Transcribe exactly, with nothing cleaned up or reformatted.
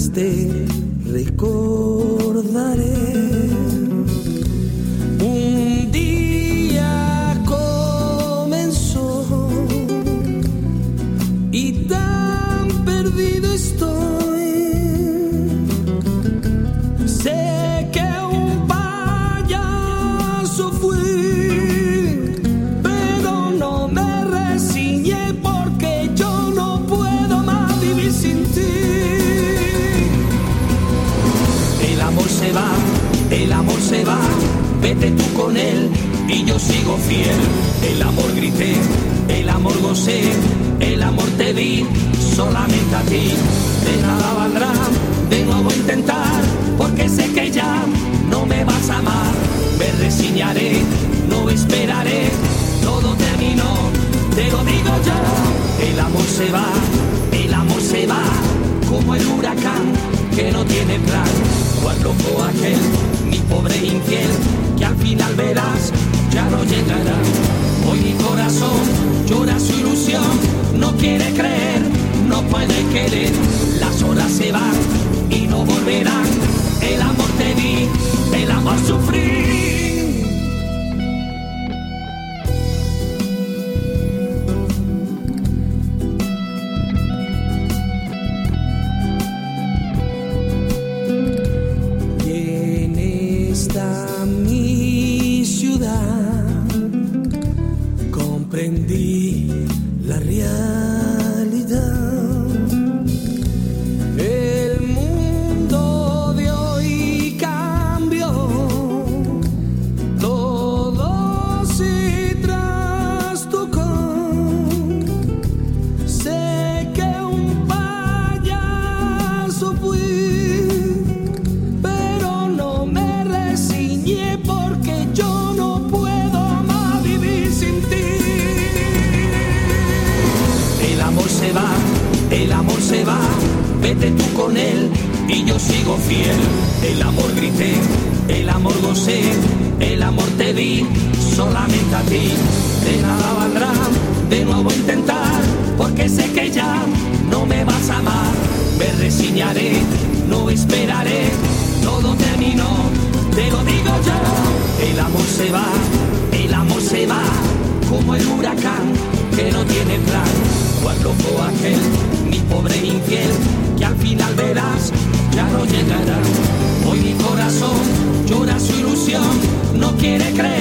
más te recordaré. Un día comenzó y tan perdido estoy. Sé que un payaso fui, pero no me resigné porque yo no puedo más vivir sin ti. El amor se va, el amor se va, vete tú con él y yo sigo fiel. El amor grité, el amor gocé, el amor te di, solamente a ti. De nada valdrá de nuevo intentar, porque sé que ya no me vas a amar. Me resignaré, no esperaré, todo terminó, te lo digo yo. El amor se va, el amor se va, como el huracán que no tiene plan. Cuando fue aquel, mi pobre infiel, que al final verás, ya no llegará. Hoy mi corazón llora su ilusión, no quiere creer, no puede querer. Las horas se van y no volverán. El amor te di, el amor sufrí. Mi ciudad comprendí la realidad. El mundo de hoy cambió, todo se trastocó. Sé que un payaso fui, pero no me resigné porque yo no puedo más vivir sin ti. El amor se va, el amor se va, vete tú con él y yo sigo fiel. El amor grité, el amor gocé, el amor te di, solamente a ti. De nada valdrá de nuevo intentar, porque sé que ya no me vas a amar. Me resignaré, no esperaré, todo terminó, te lo digo yo. El amor se va, el amor se va, como el huracán que no tiene plan. Cuando fue aquel, mi pobre infiel, que al final verás, ya no llegará. Hoy mi corazón llora su ilusión, no quiere creer.